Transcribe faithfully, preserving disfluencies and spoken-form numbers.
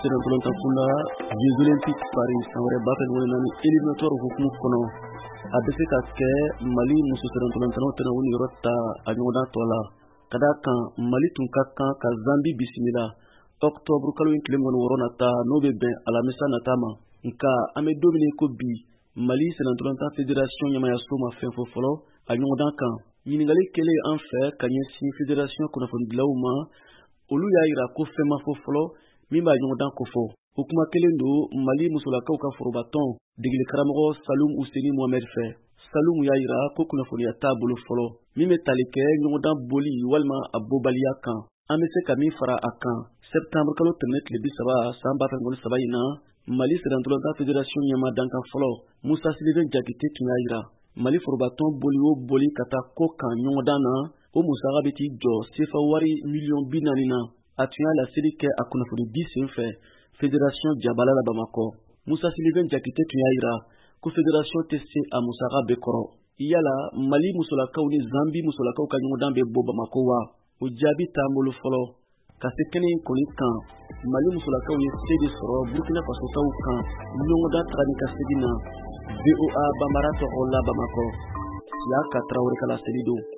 sera tolonta kula Jeux Olympiques Paris sanwere bafen wona ni éliminatoire hukumu kono abese ka ke Mali muso sera tolonta no tena woni rota anyoda tola kada kan Mali tun ka kan ka Zambie bisimila octobre kalo in klem wona worona ta no be ben ala mesa natama nka ame domine ko bi Mali sera tolonta fédération yama ya soma fen fo folo anyoda kan yinigali kele en fait kanye si fédération kono fon dilawma olu ya ira ko fema fo folo mimba nyodan ko fo hukuma kelendo Mali musula ka ka forobaton digile karamo Salum Ouseni Mohamed fe Salum ya ira ko kuna fo ya tabulu folo mime talike nyodan boli walma abobaliya kan amese kami fara akan septembre kalo tenet le bisaba samba tan gon sabayina Mali sedantulo ta fédération nyama dankan folo Musa Sylvain Jakite tunaira Mali forobaton boli o boli kata ko kan nyodana o Musa rabiti jo sefa wari million binanina atuya la série ke akuna fo dix fe fédération Diabala la Bamako Musa Sylvain Jakite tunaira ko fédération T C a Musa rabe koro yala Mali musola kawni Zambie musola kaw ka nyodan be bo Bamako wa o jabi tamolo folo kasekene koni kan Mali musola kawni sedi soro Burkina Faso taw kan nyodan trani kasedina V O A Bambara to la Bamako ya ka Traoré kala selido